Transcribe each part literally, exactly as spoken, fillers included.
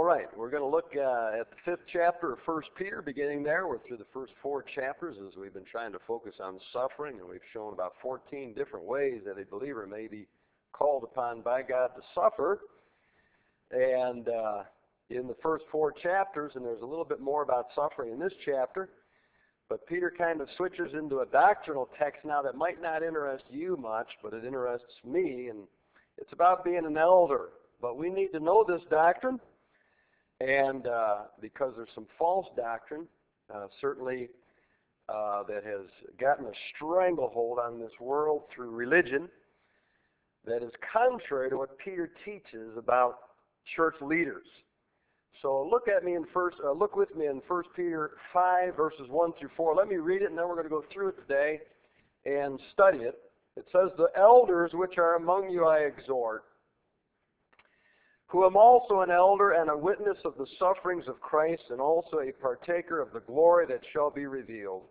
right, we're going to look uh, at the fifth chapter of First Peter, beginning there. We're through the first four chapters as we've been trying to focus on suffering, and we've shown about fourteen different ways that a believer may be called upon by God to suffer. And uh, in the first four chapters, and there's a little bit more about suffering in this chapter, but Peter kind of switches into a doctrinal text now that might not interest you much, but it interests me, and it's about being an elder. But we need to know this doctrine, and uh, because there's some false doctrine, uh, certainly uh, that has gotten a stranglehold on this world through religion that is contrary to what Peter teaches about church leaders. So look at me in first. Uh, look with me in First Peter five, verses one through four. Let me read it, and then we're going to go through it today and study it. It says, "The elders which are among you I exhort, who am also an elder and a witness of the sufferings of Christ, and also a partaker of the glory that shall be revealed.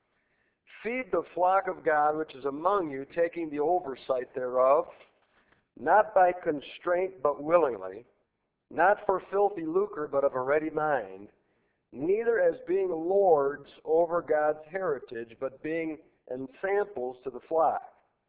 Feed the flock of God which is among you, taking the oversight thereof, not by constraint but willingly, not for filthy lucre but of a ready mind, neither as being lords over God's heritage, but being ensamples to the flock.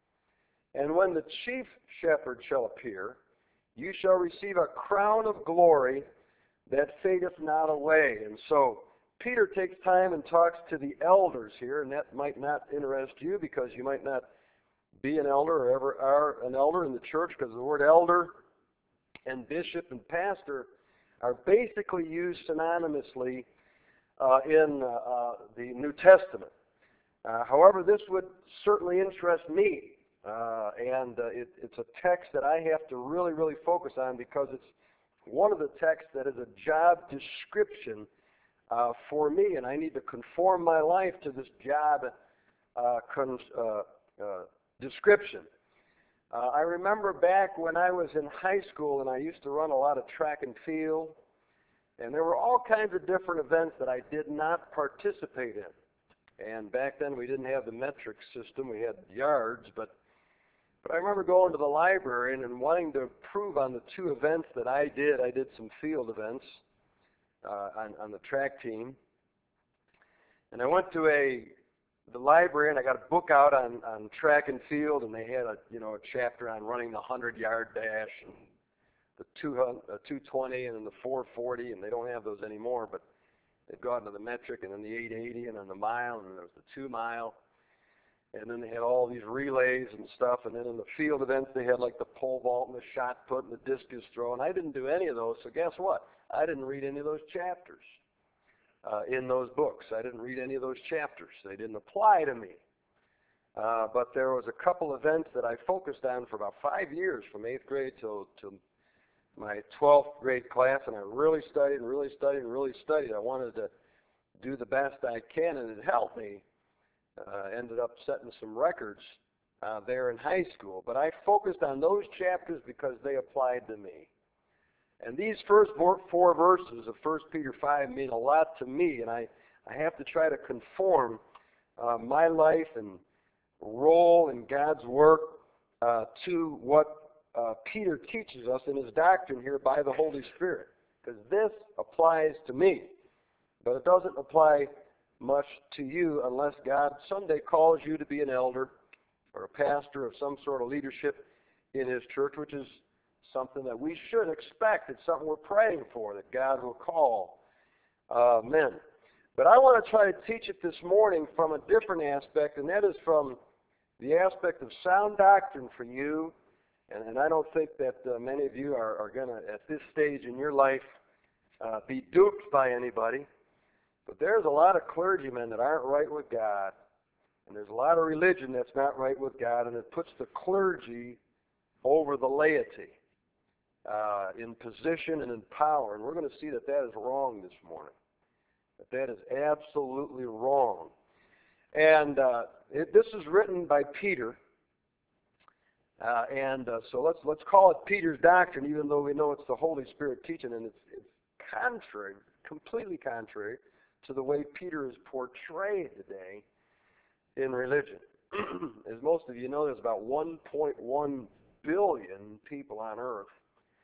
And when the chief shepherd shall appear, you shall receive a crown of glory that fadeth not away." And so Peter takes time and talks to the elders here, and that might not interest you because you might not be an elder or ever are an elder in the church, because the word elder and bishop and pastor are basically used synonymously uh, in uh, uh, the New Testament. Uh, however, this would certainly interest me, uh, and uh, it, it's a text that I have to really, really focus on because it's one of the texts that is a job description uh, for me, and I need to conform my life to this job uh, con- uh, uh, description. Uh, I remember back when I was in high school and I used to run a lot of track and field, and there were all kinds of different events that I did not participate in. And back then we didn't have the metric system, we had yards, but but I remember going to the library and, and wanting to improve on the two events that I did. I did some field events uh, on, on the track team. And I went to a the library and I got a book out on, on track and field, and they had a you know a chapter on running the hundred yard dash and the two twenty and then the four forty, and they don't have those anymore, but they've gone to the metric and then the eight eighty and then the mile, and then there was the two mile, and then they had all these relays and stuff, and then in the field events they had like the pole vault and the shot put and the discus throw, and I didn't do any of those. So guess what? I didn't read any of those chapters uh, in those books. I didn't read any of those chapters. They didn't apply to me. Uh, but there was a couple events that I focused on for about five years, from eighth grade till to my twelfth grade class, and I really studied and really studied and really studied. I wanted to do the best I can, and it helped me. Uh, ended up setting some records uh, there in high school. But I focused on those chapters because they applied to me. And these first four verses of First Peter five mean a lot to me, and I, I have to try to conform uh, my life and role in God's work uh, to what uh, Peter teaches us in his doctrine here by the Holy Spirit. Because this applies to me, but it doesn't apply much to you unless God someday calls you to be an elder or a pastor of some sort of leadership in his church, which is something that we should expect. It's something we're praying for, that God will call uh, men. But I want to try to teach it this morning from a different aspect, and that is from the aspect of sound doctrine for you. And, and I don't think that uh, many of you are, are going to, at this stage in your life, uh, be duped by anybody. But there's a lot of clergymen that aren't right with God, and there's a lot of religion that's not right with God, and it puts the clergy over the laity uh, in position and in power. And we're going to see that that is wrong this morning, that that is absolutely wrong. And uh, it, this is written by Peter, uh, and uh, so let's let's call it Peter's doctrine, even though we know it's the Holy Spirit teaching, and it's, it's contrary, completely contrary to the way Peter is portrayed today in religion. As most of you know, there's about one point one billion people on earth.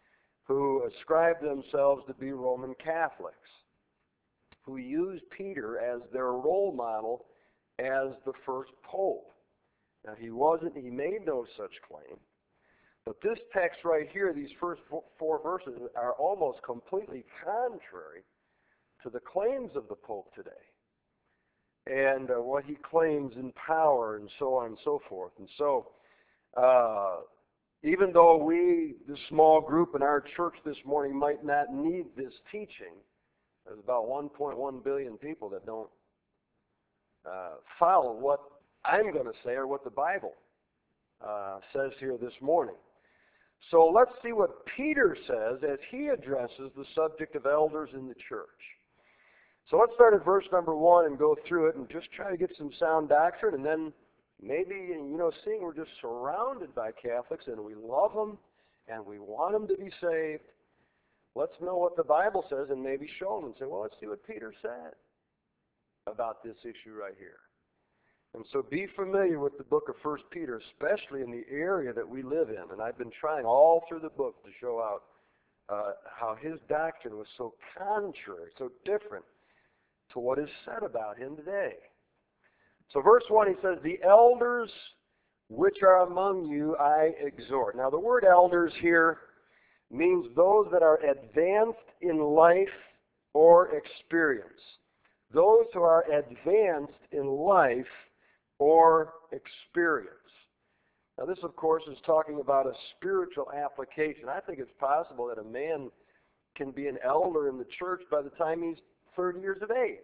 who ascribed themselves to be Roman Catholics, who used Peter as their role model as the first pope. Now, he wasn't, he made no such claim. But this text right here, these first four verses, are almost completely contrary to the claims of the Pope today and uh, what he claims in power and so on and so forth. And so, uh, even though we, this small group in our church this morning, might not need this teaching, there's about one point one billion people that don't uh, follow what I'm going to say or what the Bible uh, says here this morning. So let's see what Peter says as he addresses the subject of elders in the church. So let's start at verse number one and go through it and just try to get some sound doctrine, and then maybe, you know, seeing we're just surrounded by Catholics and we love them and we want them to be saved, let's know what the Bible says and maybe show them and say, well, let's see what Peter said about this issue right here. And so be familiar with the book of First Peter, especially in the area that we live in. And I've been trying all through the book to show out uh, how his doctrine was so contrary, so different to what is said about him today. So verse one, he says, the elders which are among you I exhort. Now the word elders here means those that are advanced in life or experience. Those who are advanced in life or experience. Now this, of course, is talking about a spiritual application. I think it's possible that a man can be an elder in the church by the time he's thirty years of age.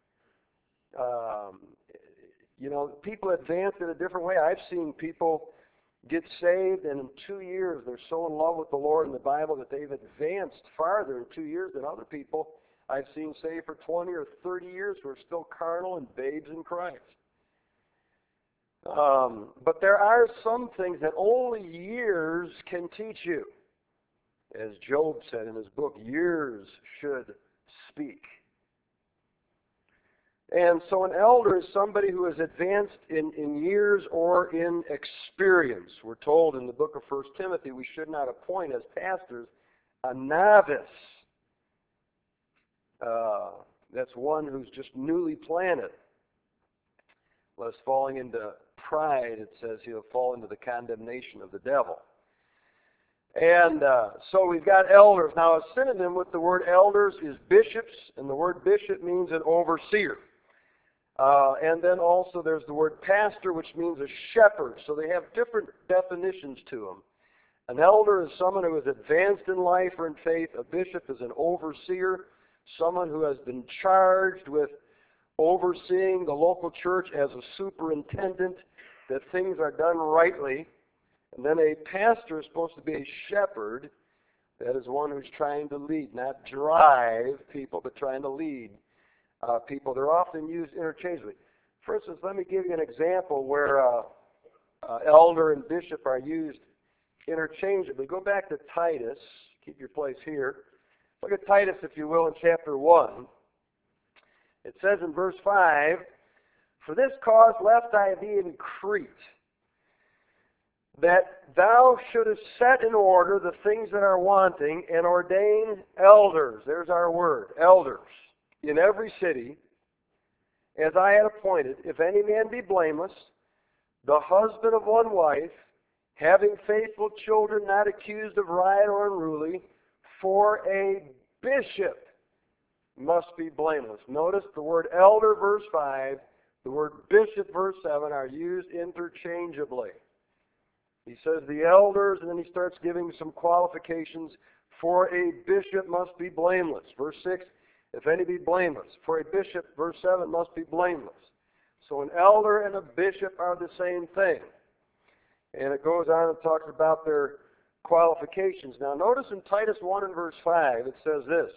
Um, you know, people advance in a different way. I've seen people get saved, and in two years they're so in love with the Lord and the Bible that they've advanced farther in two years than other people I've seen saved for twenty or thirty years who are still carnal and babes in Christ. Um, but there are some things that only years can teach you. As Job said in his book, years should speak. And so an elder is somebody who is advanced in, in years or in experience. We're told in the book of First Timothy we should not appoint as pastors a novice. Uh, that's one who's just newly planted. Lest falling into pride, it says he'll fall into the condemnation of the devil. And uh, so we've got elders. Now a synonym with the word elders is bishops, and the word bishop means an overseer. Uh, and then also there's the word pastor, which means a shepherd. So they have different definitions to them. An elder is someone who is advanced in life or in faith. A bishop is an overseer, someone who has been charged with overseeing the local church as a superintendent, that things are done rightly. And then a pastor is supposed to be a shepherd. That is one who's trying to lead, not drive people, but trying to lead uh, people. They're often used interchangeably. For instance, let me give you an example where uh, uh, elder and bishop are used interchangeably. Go back to Titus. Keep your place here. Look at Titus, if you will, in chapter one. It says in verse five, for this cause left I thee in Crete, that thou shouldest set in order the things that are wanting, and ordain elders, there's our word, elders, in every city, as I had appointed, if any man be blameless, the husband of one wife, having faithful children, not accused of riot or unruly, for a bishop must be blameless. Notice the word elder, verse five, the word bishop, verse seven, are used interchangeably. He says the elders, and then he starts giving some qualifications. For a bishop must be blameless. Verse six, if any be blameless. For a bishop, verse seven, must be blameless. So an elder and a bishop are the same thing. And it goes on and talks about their qualifications. Now notice in Titus one and verse five, it says this,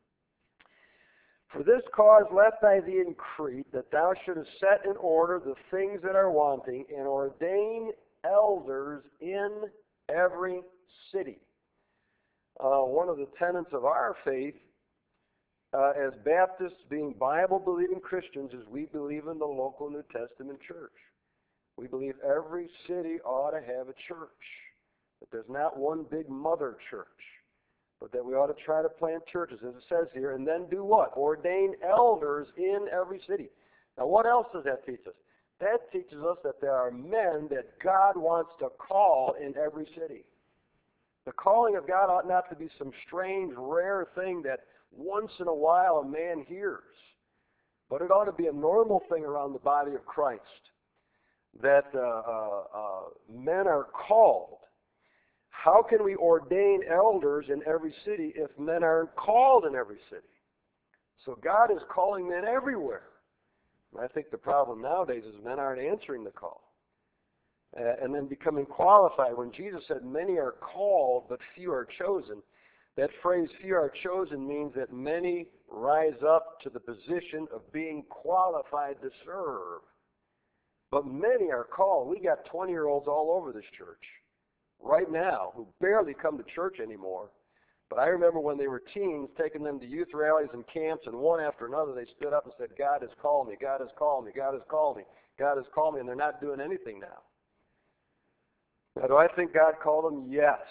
for this cause left I thee in Crete, that thou shouldest set in order the things that are wanting, and ordain elders in every city. Uh, one of the tenets of our faith uh, as Baptists, being Bible-believing Christians, is we believe in the local New Testament church. We believe every city ought to have a church, that there's not one big mother church. but that we ought to try to plant churches, as it says here, and then do what? Ordain elders in every city. Now, what else does that teach us? That teaches us that there are men that God wants to call in every city. The calling of God ought not to be some strange, rare thing that once in a while a man hears, but it ought to be a normal thing around the body of Christ, that uh, uh, uh, men are called. How can we ordain elders in every city if men aren't called in every city? So God is calling men everywhere. And I think the problem nowadays is men aren't answering the call. Uh, and then becoming qualified. When Jesus said, many are called, but few are chosen, that phrase, few are chosen, means that many rise up to the position of being qualified to serve. But many are called. We got twenty-year-olds all over this church right now who barely come to church anymore. But I remember when they were teens, taking them to youth rallies and camps, and one after another they stood up and said, God has called me, God has called me, God has called me, God has called me, and they're not doing anything now. Now, do I think God called them? Yes.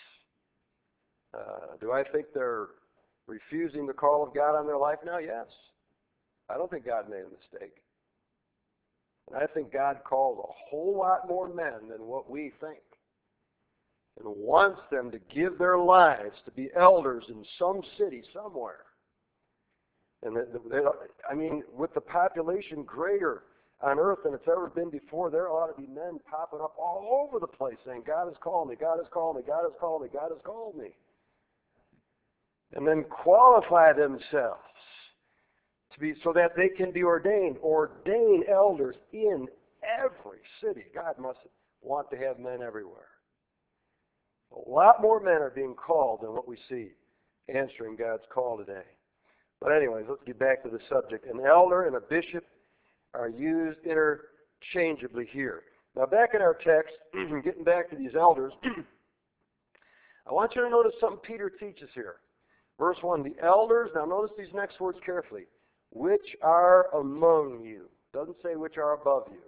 Uh, do I think they're refusing the call of God on their life now? Yes. I don't think God made a mistake. And I think God calls a whole lot more men than what we think, and wants them to give their lives to be elders in some city somewhere. And they, they, I mean, with the population greater on earth than it's ever been before, there ought to be men popping up all over the place saying, God has called me, God has called me, God has called me, God has called me. And then qualify themselves to be so that they can be ordained. Ordain elders in every city. God must want to have men everywhere. A lot more men are being called than what we see answering God's call today. But anyways, let's get back to the subject. An elder and a bishop are used interchangeably here. Now back in our text, getting back to these elders, I want you to notice something Peter teaches here. Verse one, the elders, now notice these next words carefully, which are among you. Doesn't say which are above you.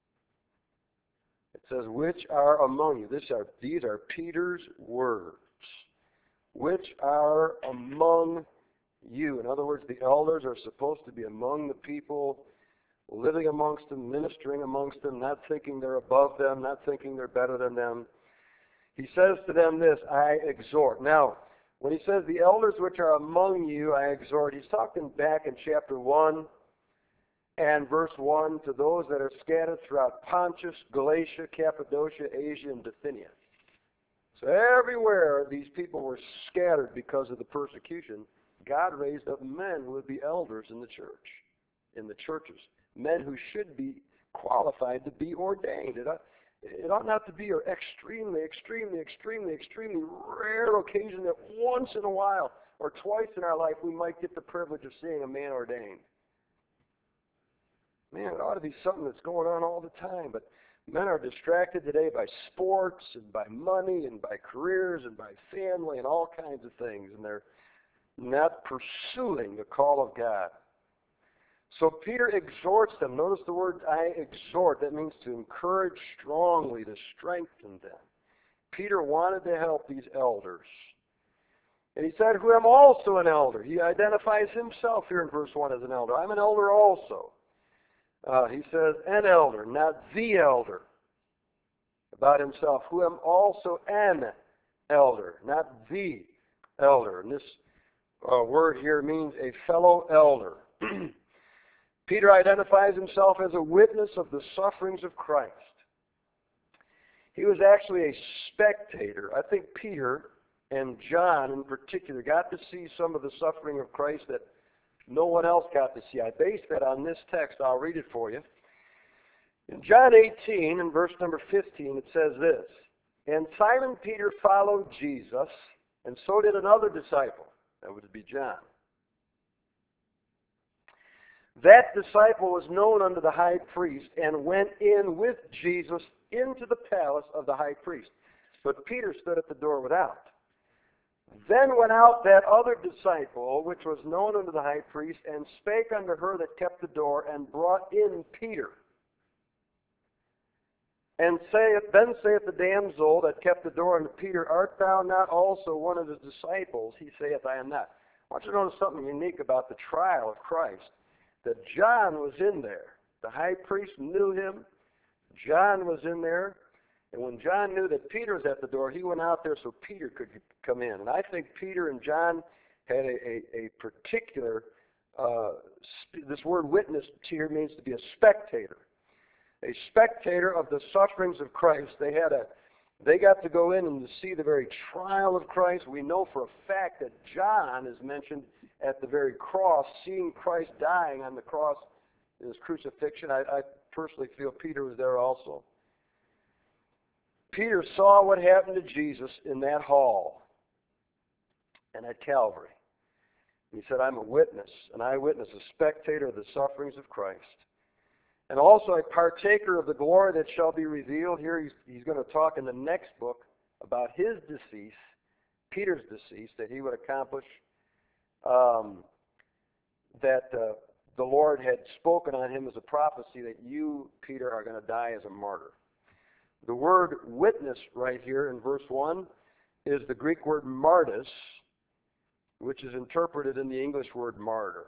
It says which are among you. This are, these are Peter's words. Which are among you. In other words, the elders are supposed to be among the people, living amongst them, ministering amongst them, not thinking they're above them, not thinking they're better than them. He says to them this, I exhort. Now, when he says the elders which are among you, I exhort, he's talking back in chapter one and verse one to those that are scattered throughout Pontus, Galatia, Cappadocia, Asia, and Bithynia. So everywhere these people were scattered because of the persecution, God raised up men who would be elders in the church, in the churches. Men who should be qualified to be ordained. It ought, it ought not to be an extremely, extremely, extremely, extremely rare occasion that once in a while or twice in our life we might get the privilege of seeing a man ordained. Man, it ought to be something that's going on all the time. But men are distracted today by sports and by money and by careers and by family and all kinds of things. And they're not pursuing the call of God. So Peter exhorts them. Notice the word I exhort. That means to encourage strongly, to strengthen them. Peter wanted to help these elders. And he said, who am also an elder. He identifies himself here in verse one as an elder. I'm an elder also. Uh, he says, an elder, not the elder. About himself, who am also an elder, not the elder. And this uh, word here means a fellow elder. Peter identifies himself as a witness of the sufferings of Christ. He was actually a spectator. I think Peter and John in particular got to see some of the suffering of Christ that no one else got to see. I base that on this text. I'll read it for you. In John eighteen, in verse number fifteen, it says this, and Simon Peter followed Jesus, and so did another disciple. That would be John. That disciple was known unto the high priest and went in with Jesus into the palace of the high priest. But Peter stood at the door without. Then went out that other disciple, which was known unto the high priest, and spake unto her that kept the door, and brought in Peter. And saith, then saith the damsel that kept the door unto Peter, art thou not also one of his disciples? He saith, I am not. I want you to notice something unique about the trial of Christ, that John was in there. The high priest knew him. John was in there. And when John knew that Peter was at the door, he went out there so Peter could come in. And I think Peter and John had a, a, a particular, uh, sp- this word witness here means to be a spectator. A spectator of the sufferings of Christ. They had a, they got to go in and to see the very trial of Christ. We know for a fact that John is mentioned at the very cross, seeing Christ dying on the cross in his crucifixion. I, I personally feel Peter was there also. Peter saw what happened to Jesus in that hall and at Calvary. He said, I'm a witness, an eyewitness, a spectator of the sufferings of Christ. And also a partaker of the glory that shall be revealed. Here he's, he's going to talk in the next book about his decease, Peter's decease, that he would accomplish, um, that uh, the Lord had spoken on him as a prophecy that you, Peter, are going to die as a martyr. The word witness right here in verse one is the Greek word martys, which is interpreted in the English word martyr.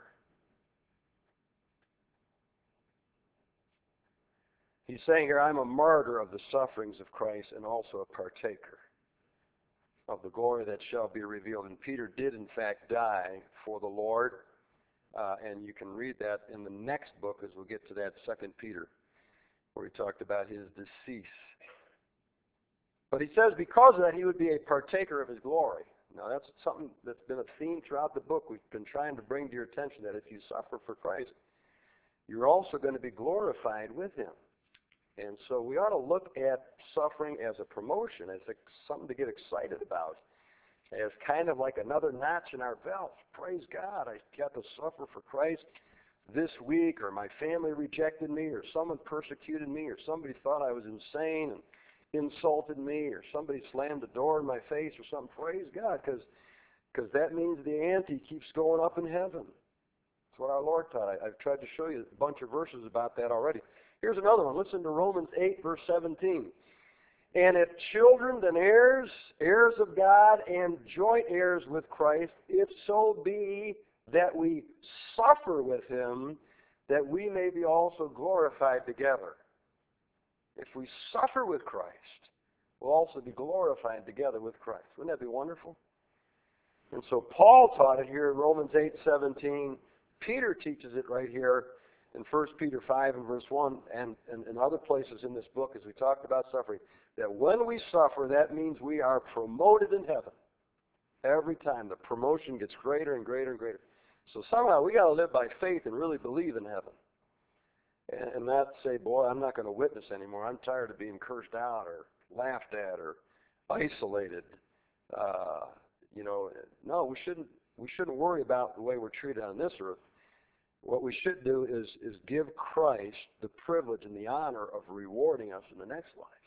He's saying here, I'm a martyr of the sufferings of Christ and also a partaker of the glory that shall be revealed. And Peter did, in fact, die for the Lord. Uh, and you can read that in the next book as we'll get to that Second Peter, where he talked about his decease. But he says because of that, he would be a partaker of his glory. Now, that's something that's been a theme throughout the book. We've been trying to bring to your attention that if you suffer for Christ, you're also going to be glorified with him. And so we ought to look at suffering as a promotion, as a, something to get excited about, as kind of like another notch in our belt. Praise God, I got to suffer for Christ this week, or my family rejected me, or someone persecuted me, or somebody thought I was insane and insulted me, or somebody slammed the door in my face or something. Praise God, because because that means the ante keeps going up in heaven. That's what our Lord taught. I, I've tried to show you a bunch of verses about that already. Here's another one. Listen to Romans eight, verse seventeen. And if children, then heirs, heirs of God, and joint heirs with Christ, if so be that we suffer with him, that we may be also glorified together. If we suffer with Christ, we'll also be glorified together with Christ. Wouldn't that be wonderful? And so Paul taught it here in Romans eight seventeen. Peter teaches it right here in First Peter five and verse one, and, and, and other places in this book as we talked about suffering, that when we suffer, that means we are promoted in heaven. Every time the promotion gets greater and greater and greater. So somehow we got to live by faith and really believe in heaven. And not say, boy, I'm not going to witness anymore. I'm tired of being cursed out or laughed at or isolated. Uh, you know, no, we shouldn't. We shouldn't worry about the way we're treated on this earth. What we should do is is give Christ the privilege and the honor of rewarding us in the next life,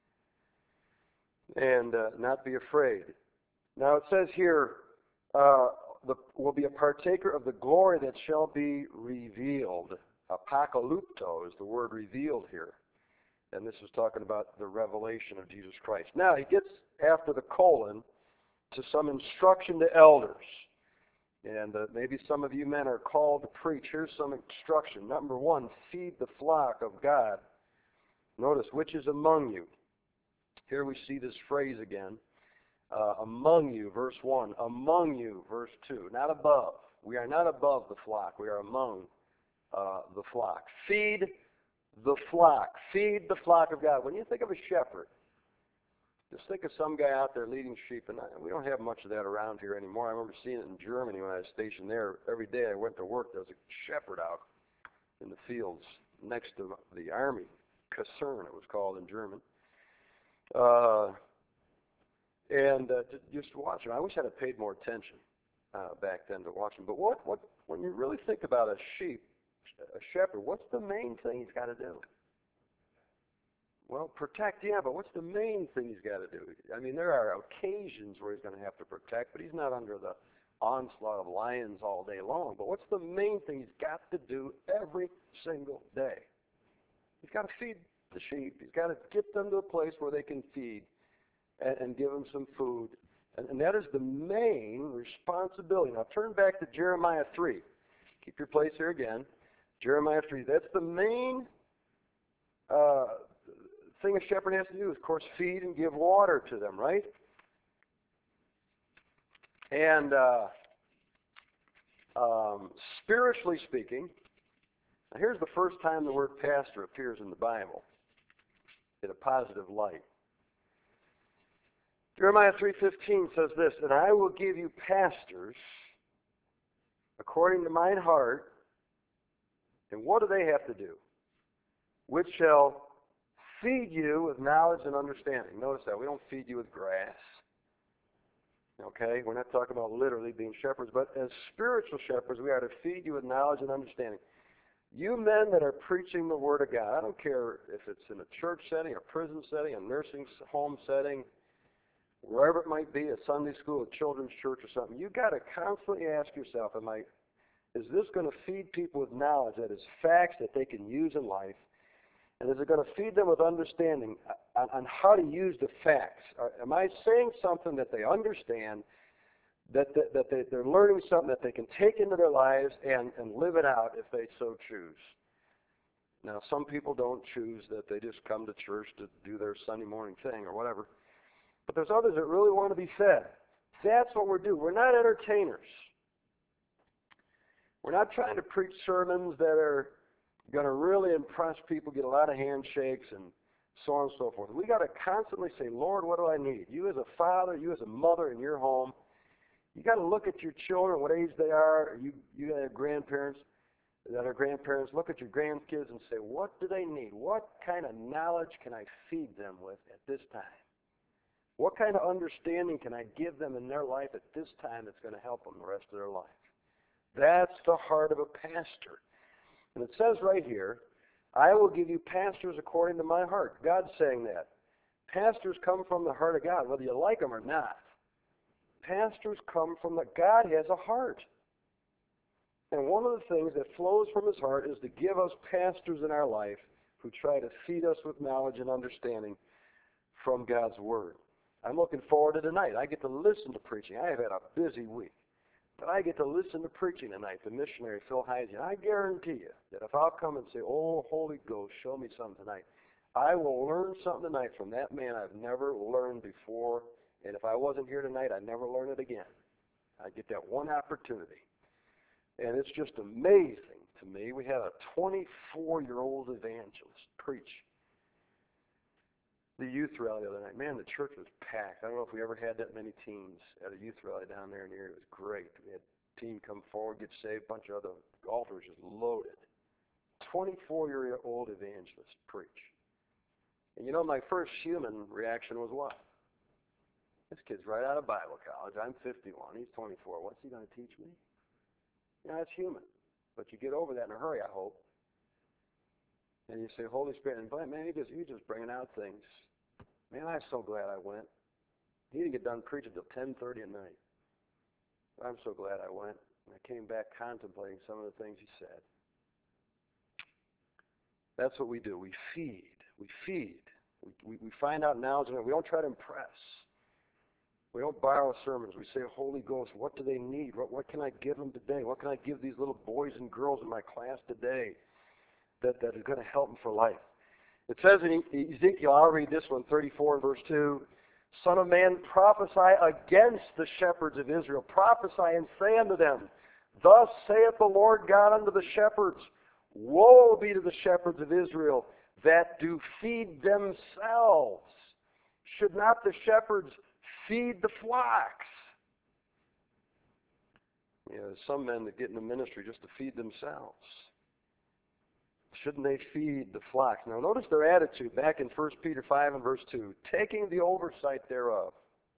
and uh, not be afraid. Now it says here, uh, the, we'll be a partaker of the glory that shall be revealed. Apocalypto is the word revealed here. And this is talking about the revelation of Jesus Christ. Now he gets after the colon to some instruction to elders. And uh, maybe some of you men are called to preach. Here's some instruction. Number one, feed the flock of God. Notice, which is among you. Here we see this phrase again. Uh, among you, verse one. Among you, verse two. Not above. We are not above the flock. We are among Uh, the flock. Feed the flock. Feed the flock of God. When you think of a shepherd, just think of some guy out there leading sheep. And I, we don't have much of that around here anymore. I remember seeing it in Germany when I was stationed there. Every day I went to work, there was a shepherd out in the fields next to the army. Kaserne, it was called in German. Uh, and uh, just watch him. I wish I'd have paid more attention uh, back then to watch him. But what, what, when you really think about a sheep, a shepherd, what's the main thing he's got to do? Well, protect, yeah, but what's the main thing he's got to do? I mean, there are occasions where he's going to have to protect, but he's not under the onslaught of lions all day long. But what's the main thing he's got to do every single day? He's got to feed the sheep. He's got to get them to a place where they can feed and, and give them some food. And, and that is the main responsibility. Now turn back to Jeremiah three. Keep your place here again. Jeremiah three. That's the main uh, thing a shepherd has to do, is, of course, feed and give water to them, right? And uh, um, spiritually speaking, now here's the first time the word pastor appears in the Bible in a positive light. Jeremiah three fifteen says this, "And I will give you pastors according to mine heart." And what do they have to do? "Which shall feed you with knowledge and understanding." Notice that. We don't feed you with grass. Okay? We're not talking about literally being shepherds, but as spiritual shepherds, we are to feed you with knowledge and understanding. You men that are preaching the Word of God, I don't care if it's in a church setting, a prison setting, a nursing home setting, wherever it might be, a Sunday school, a children's church or something, you've got to constantly ask yourself, am I, is this going to feed people with knowledge, that is facts that they can use in life? And is it going to feed them with understanding on, on how to use the facts? Are, am I saying something that they understand, that, that, that they, they're learning something that they can take into their lives and, and live it out if they so choose? Now, some people don't choose that. They just come to church to do their Sunday morning thing or whatever. But there's others that really want to be fed. That's what we're doing. We're not entertainers. We're not trying to preach sermons that are going to really impress people, get a lot of handshakes, and so on and so forth. We got to constantly say, Lord, what do I need? You as a father, you as a mother in your home, you got to look at your children, what age they are. You you have grandparents that are grandparents. Look at your grandkids and say, what do they need? What kind of knowledge can I feed them with at this time? What kind of understanding can I give them in their life at this time that's going to help them the rest of their life? That's the heart of a pastor. And it says right here, I will give you pastors according to my heart. God's saying that. Pastors come from the heart of God, whether you like them or not. Pastors come from the, God has a heart. And one of the things that flows from his heart is to give us pastors in our life who try to feed us with knowledge and understanding from God's Word. I'm looking forward to tonight. I get to listen to preaching. I have had a busy week. But I get to listen to preaching tonight, the missionary Phil Heisey. I guarantee you that if I'll come and say, oh, Holy Ghost, show me something tonight, I will learn something tonight from that man I've never learned before. And if I wasn't here tonight, I'd never learn it again. I get that one opportunity. And it's just amazing to me. We had a twenty-four-year-old evangelist preach the youth rally the other night. Man, the church was packed. I don't know if we ever had that many teens at a youth rally down there in the area. It was great. We had a team come forward, get saved, a bunch of other altars just loaded. twenty-four-year-old evangelist preach. And you know, my first human reaction was what? This kid's right out of Bible college. I'm fifty-one. He's twenty-four. What's he going to teach me? You know, that's human. But you get over that in a hurry, I hope. And you say, Holy Spirit, and man, you just, you just bringing out things. Man, I'm so glad I went. He didn't get done preaching till ten thirty at night. I'm so glad I went. And I came back contemplating some of the things he said. That's what we do. We feed. We feed. We, we, we find out knowledge. We don't try to impress. We don't borrow sermons. We say, Holy Ghost, what do they need? What, what can I give them today? What can I give these little boys and girls in my class today that, that is going to help them for life? It says in Ezekiel, I'll read this one, thirty-four and verse two, Son of man, prophesy against the shepherds of Israel. Prophesy and say unto them, Thus saith the Lord God unto the shepherds, Woe be to the shepherds of Israel that do feed themselves. Should not the shepherds feed the flocks? You know, there's some men that get into ministry just to feed themselves. Shouldn't they feed the flocks? Now notice their attitude back in First Peter five and verse two. Taking the oversight thereof.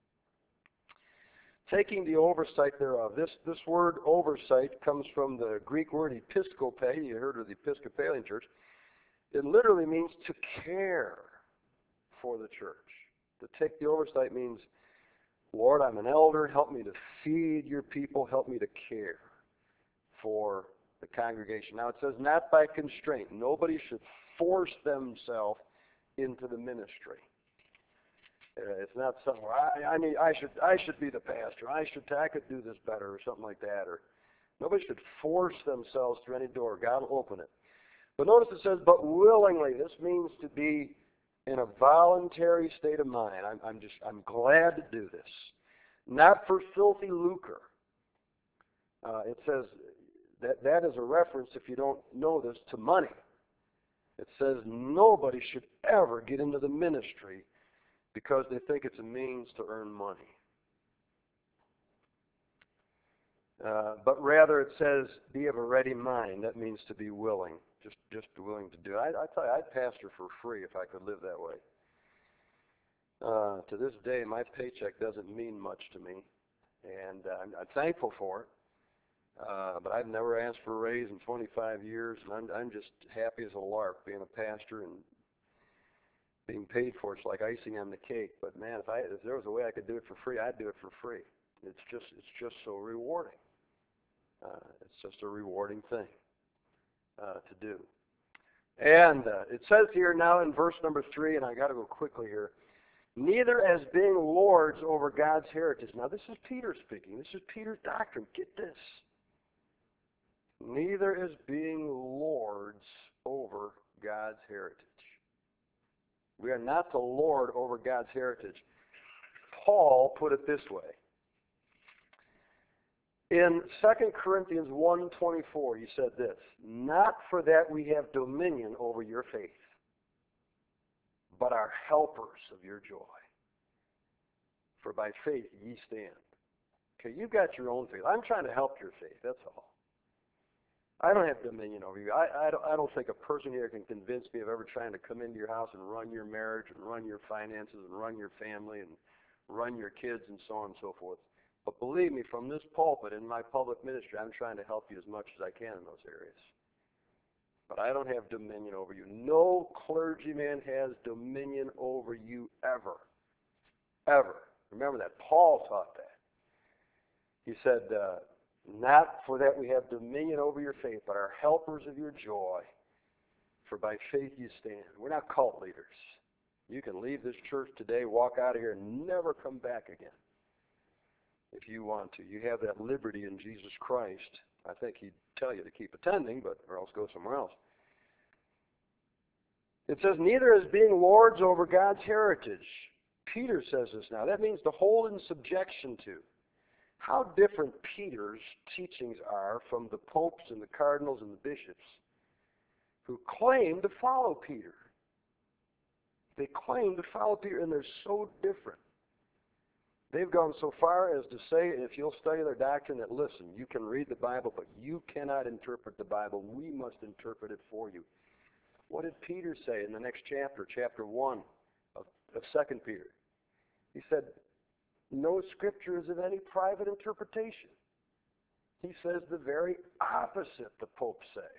Taking the oversight thereof. This, this word oversight comes from the Greek word episkope. You heard of the Episcopalian Church. It literally means to care for the church. To take the oversight means, Lord, I'm an elder. Help me to feed your people. Help me to care for the congregation. Now it says not by constraint. Nobody should force themselves into the ministry. Uh, it's not somewhere I, I need. I should. I should be the pastor. I should. I could do this better, or something like that. Or nobody should force themselves through any door. God will open it. But notice it says, "But willingly." This means to be in a voluntary state of mind. I'm, I'm just. I'm glad to do this, not for filthy lucre. Uh, it says that that is a reference, if you don't know this, to money. It says nobody should ever get into the ministry because they think it's a means to earn money. Uh, but rather it says, be of a ready mind. That means to be willing, just just be willing to do it. I, I tell you, I'd pastor for free if I could live that way. Uh, to this day, my paycheck doesn't mean much to me, and uh, I'm, I'm thankful for it. Uh, but I've never asked for a raise in twenty-five years, and I'm, I'm just happy as a lark being a pastor and being paid for. It's like icing on the cake. But man, if I if there was a way I could do it for free, I'd do it for free. It's just it's just so rewarding. Uh, it's just a rewarding thing uh, to do. And uh, it says here now in verse number three, and I got to go quickly here. Neither as being lords over God's heritage. Now this is Peter speaking. This is Peter's doctrine. Get this. Neither as being lords over God's heritage. We are not to lord over God's heritage. Paul put it this way. In Second Corinthians one twenty-four, he said this, not for that we have dominion over your faith, but are helpers of your joy. For by faith ye stand. Okay, you've got your own faith. I'm trying to help your faith, that's all. I don't have dominion over you. I, I, don't, I don't think a person here can convince me of ever trying to come into your house and run your marriage and run your finances and run your family and run your kids and so on and so forth. But believe me, from this pulpit in my public ministry, I'm trying to help you as much as I can in those areas. But I don't have dominion over you. No clergyman has dominion over you ever. Ever. Remember that. Paul taught that. He said, uh, not for that we have dominion over your faith, but are helpers of your joy. For by faith you stand. We're not cult leaders. You can leave this church today, walk out of here, and never come back again. If you want to. You have that liberty in Jesus Christ. I think he'd tell you to keep attending, but or else go somewhere else. It says, neither as being lords over God's heritage. Peter says this now. That means to hold in subjection to. How different Peter's teachings are from the popes and the cardinals and the bishops who claim to follow Peter. They claim to follow Peter, and they're so different. They've gone so far as to say, if you'll study their doctrine, that listen, you can read the Bible, but you cannot interpret the Bible. We must interpret it for you. What did Peter say in the next chapter, chapter one of, of Second Peter? He said, no scripture is of any private interpretation. He says the very opposite the popes say.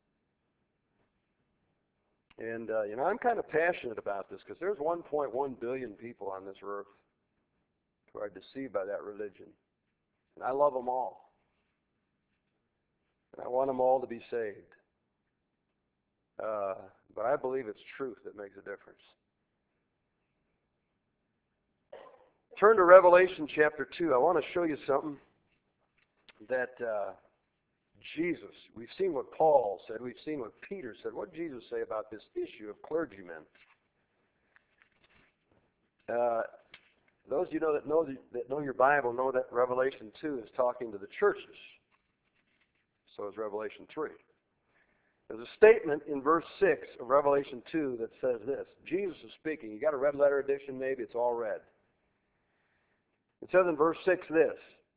And, uh, you know, I'm kind of passionate about this because there's one point one billion people on this earth who are deceived by that religion. And I love them all. And I want them all to be saved. Uh, but I believe it's truth that makes a difference. Turn to Revelation chapter two. I want to show you something that uh, Jesus, we've seen what Paul said, we've seen what Peter said. What did Jesus say about this issue of clergymen? Uh, those of you know that know that know your Bible know that Revelation two is talking to the churches. So is Revelation three. There's a statement in verse six of Revelation two that says this. Jesus is speaking. You got a red letter edition maybe? It's all red. It says in verse six this,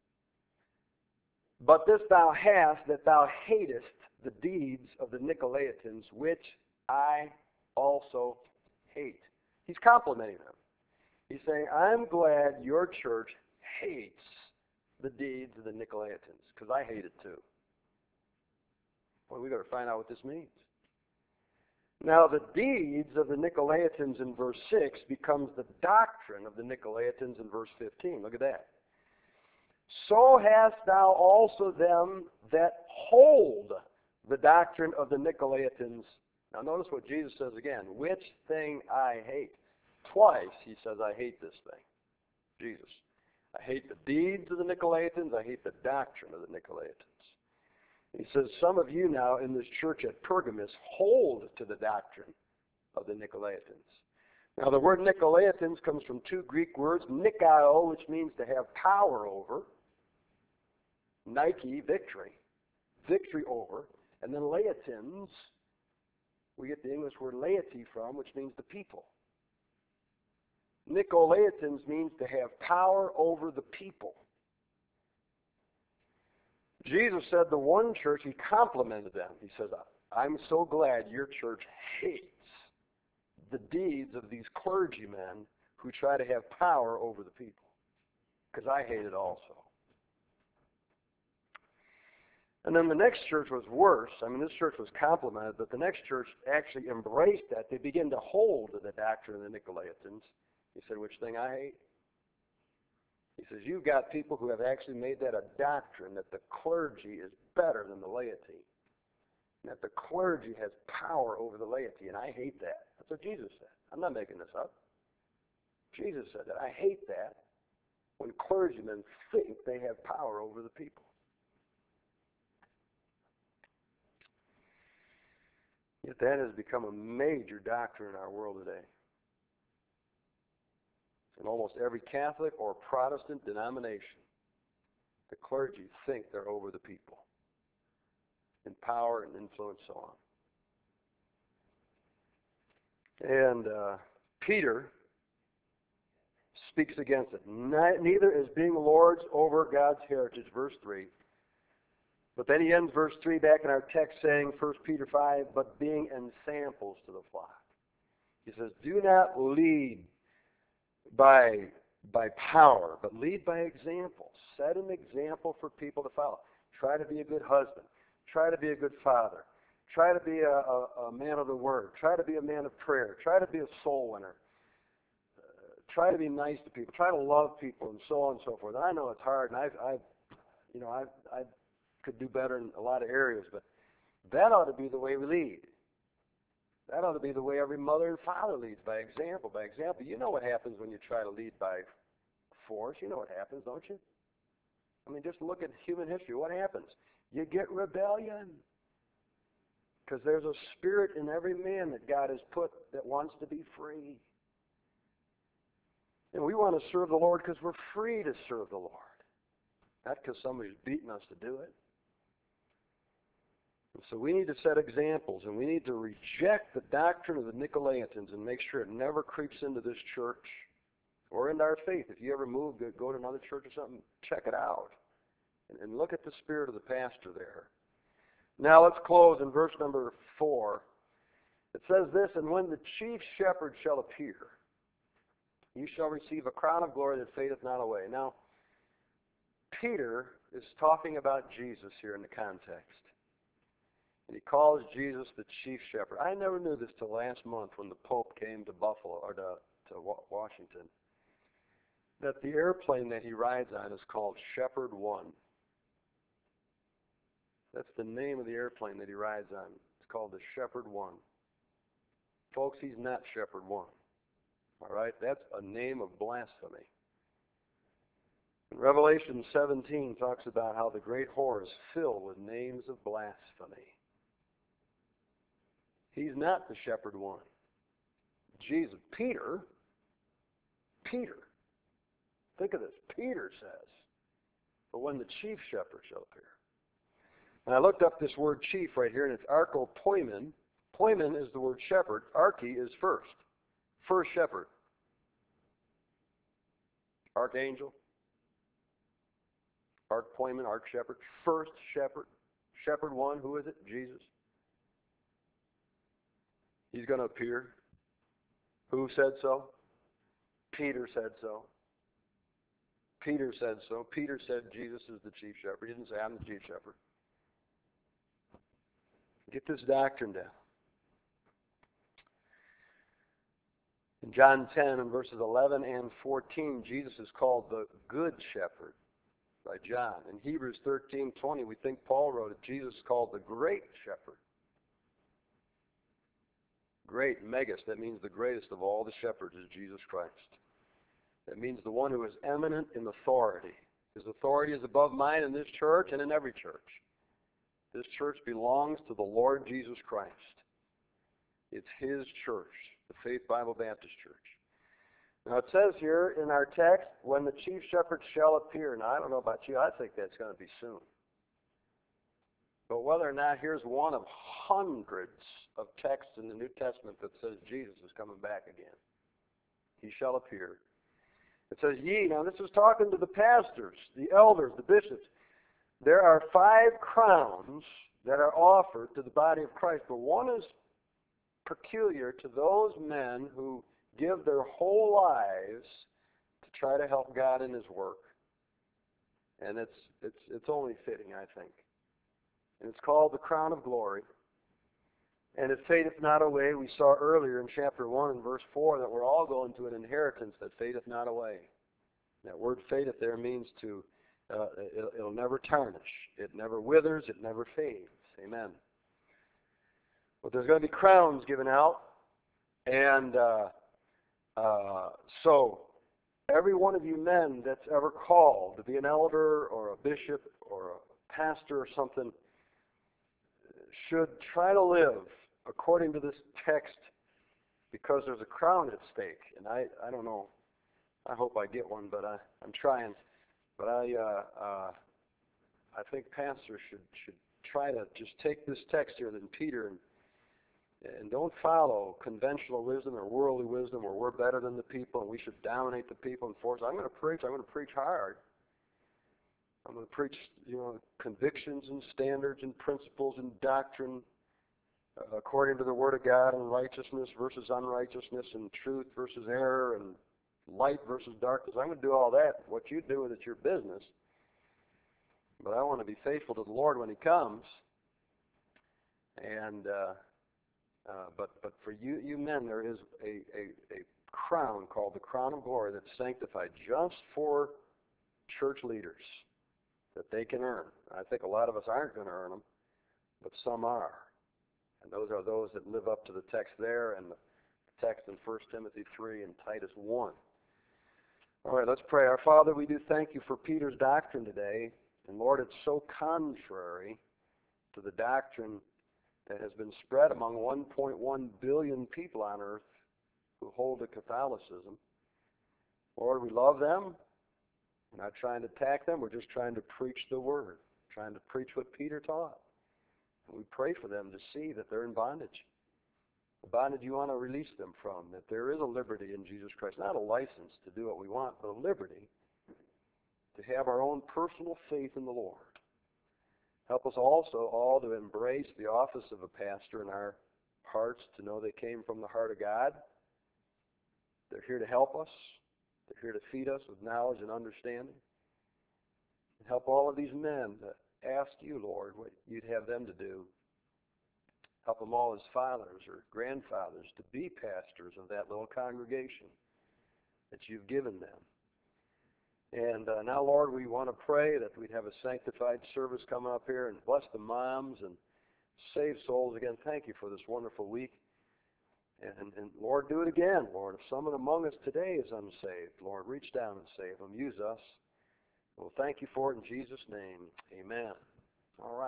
but this thou hast, that thou hatest the deeds of the Nicolaitans, which I also hate. He's complimenting them. He's saying, I'm glad your church hates the deeds of the Nicolaitans, because I hate it too. Well, we got to find out what this means. Now, the deeds of the Nicolaitans in verse six becomes the doctrine of the Nicolaitans in verse fifteen. Look at that. So hast thou also them that hold the doctrine of the Nicolaitans Now notice what Jesus says again. Which thing I hate. Twice he says, I hate this thing. Jesus. I hate the deeds of the Nicolaitans. I hate the doctrine of the Nicolaitans. He says, some of you now in this church at Pergamus hold to the doctrine of the Nicolaitans. Now the word Nicolaitans comes from two Greek words, Nikao, which means to have power over, Nike, victory, victory over, and then Laitans, we get the English word laity from, which means the people. Nicolaitans means to have power over the people. Jesus said the one church, he complimented them. He says, I'm so glad your church hates the deeds of these clergymen who try to have power over the people, because I hate it also. And then the next church was worse. I mean, this church was complimented, but the next church actually embraced that. They began to hold to the doctrine of the Nicolaitans. He said, which thing I hate? He says, you've got people who have actually made that a doctrine that the clergy is better than the laity. And that the clergy has power over the laity, and I hate that. That's what Jesus said. I'm not making this up. Jesus said that. I hate that when clergymen think they have power over the people. Yet that has become a major doctrine in our world today. In almost every Catholic or Protestant denomination, the clergy think they're over the people in power and influence, so on. And uh, Peter speaks against it. Neither is being lords over God's heritage, verse three. But then he ends verse three back in our text saying, First Peter five, but being ensamples to the flock. He says, do not lead by, by power, but lead by example. Set an example for people to follow. Try to be a good husband. Try to be a good father. Try to be a, a, a man of the word. Try to be a man of prayer. Try to be a soul winner. Uh, try to be nice to people. Try to love people, and so on and so forth. And I know it's hard, and I've, I've you know, I I could do better in a lot of areas, but that ought to be the way we lead. That ought to be the way every mother and father leads, by example. By example, you know what happens when you try to lead by force. You know what happens, don't you? I mean, just look at human history. What happens? You get rebellion. Because there's a spirit in every man that God has put that wants to be free. And we want to serve the Lord because we're free to serve the Lord. Not because somebody's beating us to do it. And so we need to set examples, and we need to reject the doctrine of the Nicolaitans and make sure it never creeps into this church or into our faith. If you ever move, go, go to another church or something, check it out. And, and look at the spirit of the pastor there. Now let's close in verse number four. It says this, and when the chief shepherd shall appear, you shall receive a crown of glory that fadeth not away. Now, Peter is talking about Jesus here in the context. And he calls Jesus the chief shepherd. I never knew this till last month when the Pope came to Buffalo, or to, to Washington, that the airplane that he rides on is called Shepherd One. That's the name of the airplane that he rides on. It's called the Shepherd One. Folks, he's not Shepherd One. All right? That's a name of blasphemy. Revelation seventeen talks about how the great whore is filled with names of blasphemy. He's not the Shepherd One. Jesus, Peter, Peter, think of this, Peter says, but when the chief shepherd shall appear. And I looked up this word chief right here, and it's archopoimen. Poimen is the word shepherd. Arche is first. First shepherd. Archangel. Archpoimen, arch shepherd. First shepherd. Shepherd one, who is it? Jesus. He's going to appear. Who said so? Peter said so. Peter said so. Peter said Jesus is the chief shepherd. He didn't say, I'm the chief shepherd. Get this doctrine down. In John ten and verses eleven and fourteen, Jesus is called the Good Shepherd by John. In Hebrews thirteen twenty, we think Paul wrote it. Jesus is called the Great Shepherd. great, megas, that means the greatest of all the shepherds is Jesus Christ. That means the one who is eminent in authority. His authority is above mine in this church and in every church. This church belongs to the Lord Jesus Christ. It's His church, the Faith Bible Baptist Church. Now it says here in our text, when the chief shepherd shall appear. Now I don't know about you, I think that's going to be soon. But whether or not, here's one of hundreds of texts in the New Testament that says Jesus is coming back again. He shall appear. It says, ye, now this is talking to the pastors, the elders, the bishops. There are five crowns that are offered to the body of Christ, but one is peculiar to those men who give their whole lives to try to help God in His work. And it's, it's, it's only fitting, I think. And it's called the crown of glory. And it fadeth not away. We saw earlier in chapter one and verse four that we're all going to an inheritance that fadeth not away. That word fadeth there means to, uh, it, it'll never tarnish. It never withers. It never fades. Amen. But there's going to be crowns given out. And uh, uh, so every one of you men that's ever called to be an elder or a bishop or a pastor or something should try to live according to this text, because there's a crown at stake. And I, I don't know. I hope I get one, but I, I'm trying. But I, uh, uh, I think pastors should should try to just take this text here in Peter and and don't follow conventional wisdom or worldly wisdom, where we're better than the people and we should dominate the people and force. I'm going to preach. I'm going to preach hard. I'm going to preach, you know, convictions and standards and principles and doctrine uh, according to the Word of God, and righteousness versus unrighteousness, and truth versus error, and light versus darkness. I'm going to do all that. What you do with it's your business. But I want to be faithful to the Lord when He comes. And uh, uh, but but for you you men, there is a, a, a crown called the crown of glory that's sanctified just for church leaders, that they can earn. I think a lot of us aren't going to earn them, but some are. And those are those that live up to the text there and the text in First Timothy three and Titus one. All right, let's pray. Our Father, we do thank You for Peter's doctrine today. And Lord, it's so contrary to the doctrine that has been spread among one point one billion people on earth who hold to Catholicism. Lord, we love them. We're not trying to attack them. We're just trying to preach the Word, trying to preach what Peter taught. And we pray for them to see that they're in bondage. The bondage You want to release them from, that there is a liberty in Jesus Christ, not a license to do what we want, but a liberty to have our own personal faith in the Lord. Help us also all to embrace the office of a pastor in our hearts, to know they came from the heart of God. They're here to help us. They're here to feed us with knowledge and understanding. And help all of these men to ask You, Lord, what You'd have them to do. Help them all as fathers or grandfathers to be pastors of that little congregation that You've given them. And uh, now, Lord, we want to pray that we'd have a sanctified service coming up here, and bless the moms and save souls again. Thank You for this wonderful week. And, and Lord, do it again, Lord. If someone among us today is unsaved, Lord, reach down and save them. Use us. Well, thank You for it in Jesus' name. Amen. All right.